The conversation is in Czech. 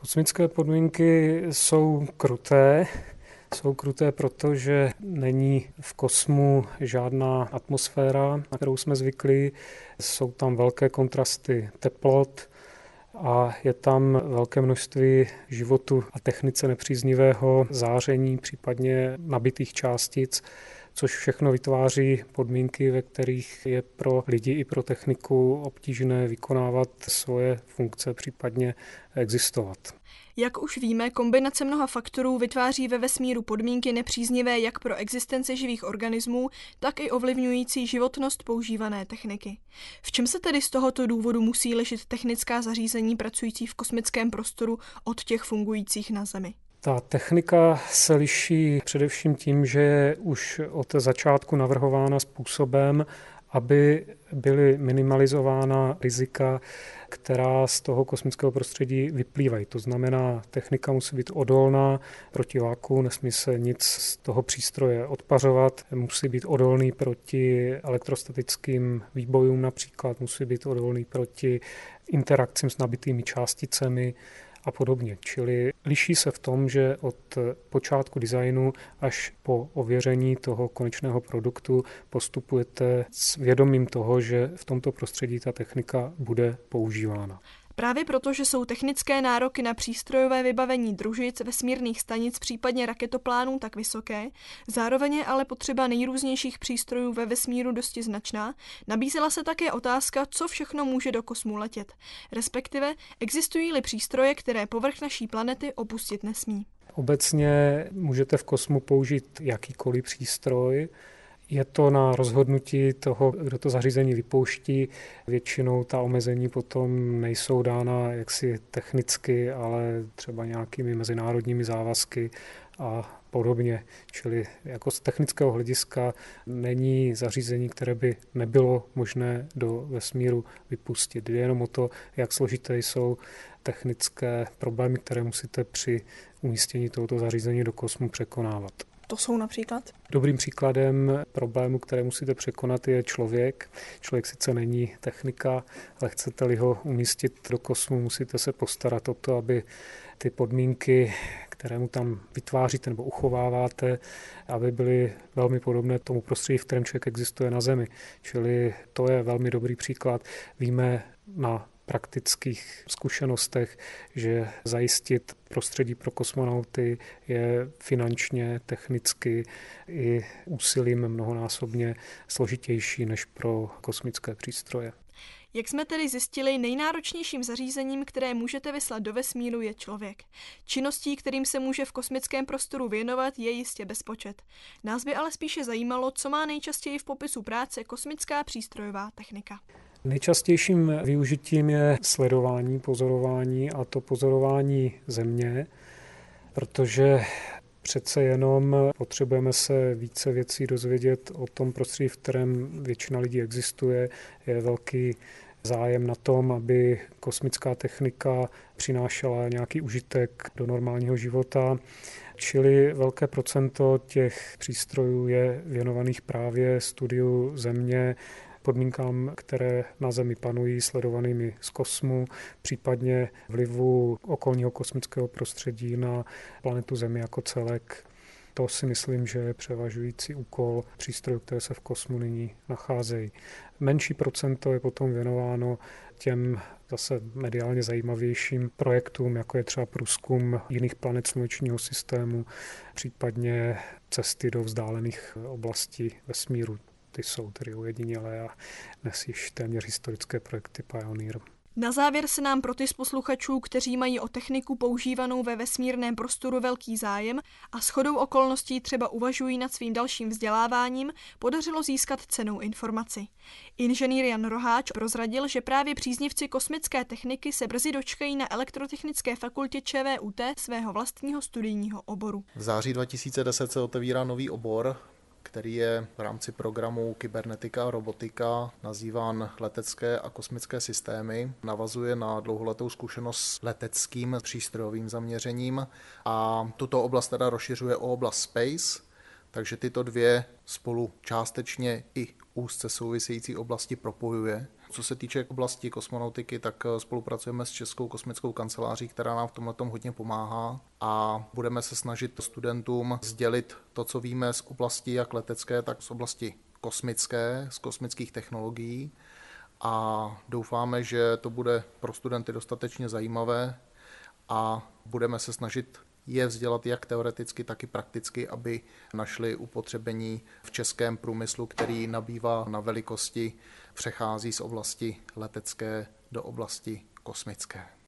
Kosmické podmínky jsou kruté. Jsou kruté, protože není v kosmu žádná atmosféra, na kterou jsme zvyklí. Jsou tam velké kontrasty teplot a je tam velké množství životu a technice nepříznivého záření, případně nabitých částic, což všechno vytváří podmínky, ve kterých je pro lidi i pro techniku obtížné vykonávat svoje funkce, případně existovat. Jak už víme, kombinace mnoha faktorů vytváří ve vesmíru podmínky nepříznivé jak pro existenci živých organismů, tak i ovlivňující životnost používané techniky. V čem se tedy z tohoto důvodu musí lišit technická zařízení pracující v kosmickém prostoru od těch fungujících na Zemi? Ta technika se liší především tím, že je už od začátku navrhována způsobem, aby byly minimalizována rizika, která z toho kosmického prostředí vyplývají. To znamená, technika musí být odolná proti váku, nesmí se nic z toho přístroje odpařovat, musí být odolný proti elektrostatickým výbojům například, musí být odolný proti interakcím s nabitými částicemi a podobně. Čili liší se v tom, že od počátku designu až po ověření toho konečného produktu postupujete s vědomím toho, že v tomto prostředí ta technika bude používána. Právě proto, že jsou technické nároky na přístrojové vybavení družic, vesmírných stanic, případně raketoplánů tak vysoké, zároveň je ale potřeba nejrůznějších přístrojů ve vesmíru dosti značná, nabízela se také otázka, co všechno může do kosmu letět, respektive existují-li přístroje, které povrch naší planety opustit nesmí. Obecně můžete v kosmu použít jakýkoliv přístroj. Je to na rozhodnutí toho, kdo to zařízení vypouští. Většinou ta omezení potom nejsou dána jaksi technicky, ale třeba nějakými mezinárodními závazky a podobně. Čili jako z technického hlediska není zařízení, které by nebylo možné do vesmíru vypustit. Jde jenom o to, jak složité jsou technické problémy, které musíte při umístění tohoto zařízení do kosmu překonávat. To jsou například? Dobrým příkladem problému, které musíte překonat, je člověk. Člověk sice není technika, ale chcete-li ho umístit do kosmu, musíte se postarat o to, aby ty podmínky, které mu tam vytváříte nebo uchováváte, aby byly velmi podobné tomu prostředí, v kterém člověk existuje na Zemi. Čili to je velmi dobrý příklad. Víme na praktických zkušenostech, že zajistit prostředí pro kosmonauty je finančně, technicky i úsilím mnohonásobně složitější než pro kosmické přístroje. Jak jsme tedy zjistili, nejnáročnějším zařízením, které můžete vyslat do vesmíru, je člověk. Činností, kterým se může v kosmickém prostoru věnovat, je jistě bezpočet. Nás by ale spíše zajímalo, co má nejčastěji v popisu práce kosmická přístrojová technika. Nejčastějším využitím je sledování, pozorování, a to pozorování Země, protože přece jenom potřebujeme se více věcí dozvědět o tom prostředí, v kterém většina lidí existuje. Je velký zájem na tom, aby kosmická technika přinášela nějaký užitek do normálního života. Čili velké procento těch přístrojů je věnovaných právě studiu Země, podmínkám, které na Zemi panují, sledovanými z kosmu, případně vlivu okolního kosmického prostředí na planetu Zemi jako celek. To si myslím, že je převažující úkol přístrojů, které se v kosmu nyní nacházejí. Menší procento je potom věnováno těm zase mediálně zajímavějším projektům, jako je třeba průzkum jiných planet slunečního systému, případně cesty do vzdálených oblastí vesmíru. Ty jsou tedy ojedinělé a dnes již téměř historické projekty Pioneer. Na závěr se nám pro ty z posluchačů, kteří mají o techniku používanou ve vesmírném prostoru velký zájem a shodou okolností třeba uvažují nad svým dalším vzděláváním, podařilo získat cennou informaci. Inženýr Jan Roháč prozradil, že právě příznivci kosmické techniky se brzy dočkají na Elektrotechnické fakultě ČVUT svého vlastního studijního oboru. V září 2010 se otevírá nový obor, který je v rámci programu Kybernetika a robotika nazýván letecké a kosmické systémy. Navazuje na dlouholetou zkušenost s leteckým přístrojovým zaměřením a tuto oblast teda rozšiřuje o oblast space, takže tyto dvě spolu částečně i úzce související oblasti propojuje. Co se týče oblasti kosmonautiky, tak spolupracujeme s Českou kosmickou kanceláří, která nám v tomhletom hodně pomáhá a budeme se snažit studentům sdělit to, co víme z oblasti jak letecké, tak z oblasti kosmické, z kosmických technologií a doufáme, že to bude pro studenty dostatečně zajímavé a budeme se snažit je vzdělat jak teoreticky, tak i prakticky, aby našli upotřebení v českém průmyslu, který nabývá na velikosti, přechází z oblasti letecké do oblasti kosmické.